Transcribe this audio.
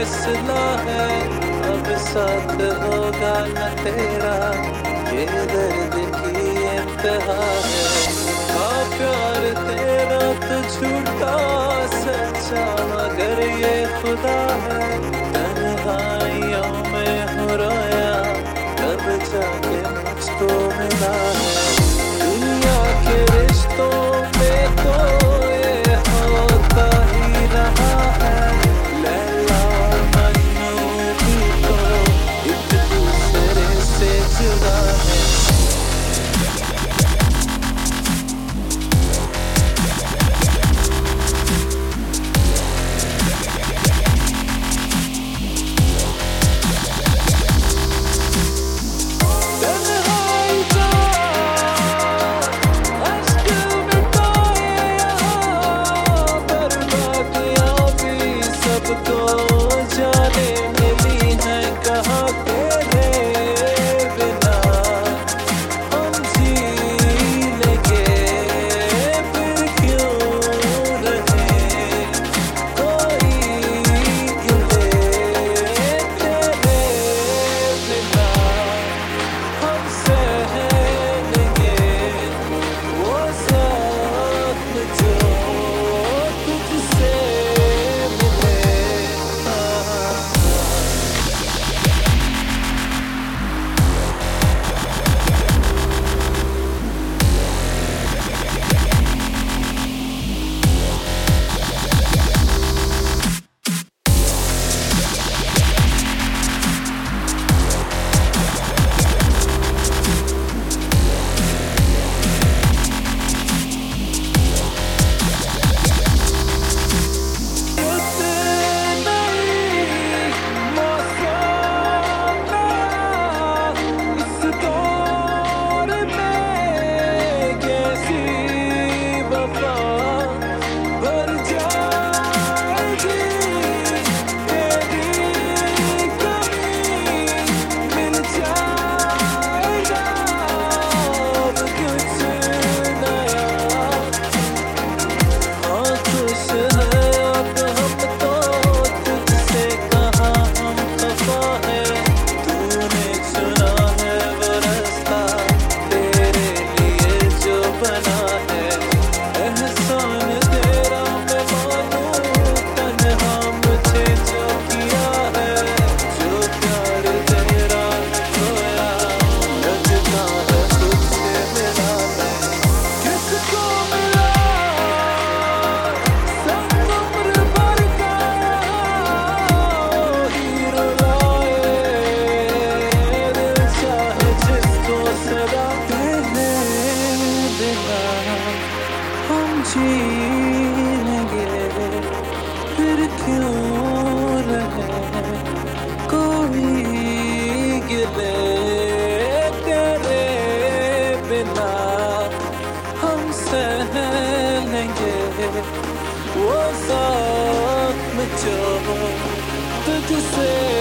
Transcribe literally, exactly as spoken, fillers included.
फैसला है, अब साथ होगा न तेरा, ये दर्द की इंतहा है। हाँ प्यार तेरा तो झूठा सच्चा मगर ये खुदा है, तन्हाइयों में हो रोया तब जाके मुझको मिला है। दुनिया के रिश्तों में तो ये होता ही रहा है, लैला और मजनू भी तो एक दूसरे से जुदा है। जीएंगे फिर क्यों रहे कोई गिले तेरे बिना, हम सह लेंगे वो ज़ख्म जो तुझसे